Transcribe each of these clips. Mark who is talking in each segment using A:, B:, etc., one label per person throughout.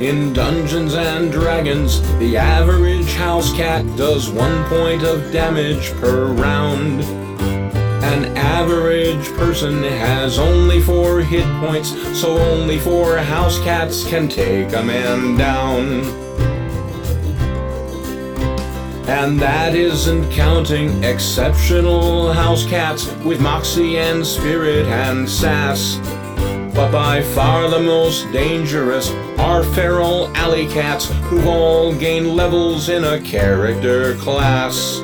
A: In Dungeons and Dragons, the average house cat does 1 point of damage per round. An average person has only 4 hit points, so only 4 house cats can take a man down. And that isn't counting exceptional house cats with moxie and spirit and sass. But by far the most dangerous are feral alley cats who've all gained levels in a character class.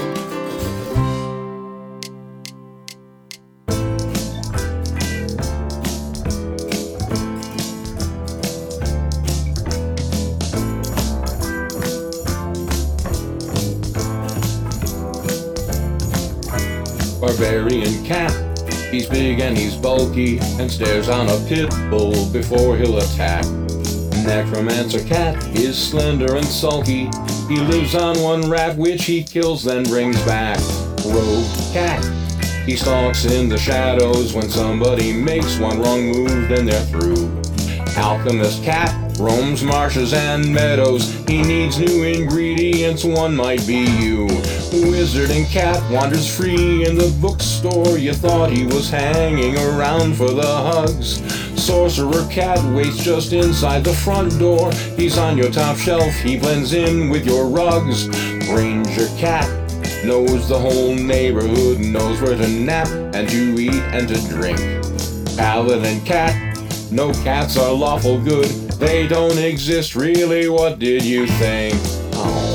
A: Barbarian cat, he's big and he's bulky and stares on a pit bull before he'll attack. Necromancer cat is slender and sulky. He lives on 1 rat which he kills then brings back. Rogue cat, he stalks in the shadows. When somebody makes 1 wrong move then they're through. Alchemist cat roams marshes and meadows. He needs new ingredients, 1 might be you. Wizard and cat wanders free in the bookstore. You thought he was hanging around for the hugs. Sorcerer cat waits just inside the front door. He's on your top shelf, he blends in with your rugs. Ranger cat knows the whole neighborhood, knows where to nap and to eat and to drink. Paladin cat, no cats are lawful good. They don't exist really, what did you think? Oh.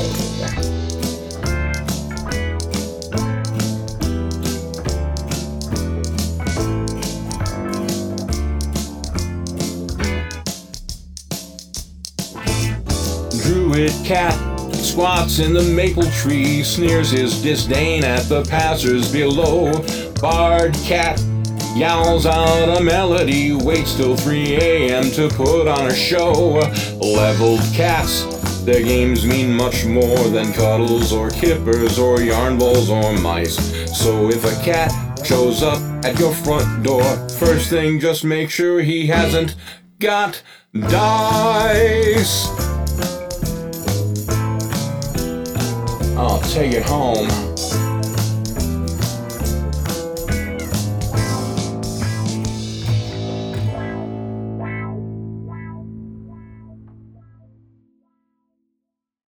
A: Druid cat squats in the maple tree, sneers his disdain at the passers below. Bard cat yowls out a melody, waits till 3 a.m. to put on a show. Leveled cats, their games mean much more than cuddles or kippers or yarn balls or mice. So if a cat shows up at your front door, first thing just make sure he hasn't got dice. I'll take it home.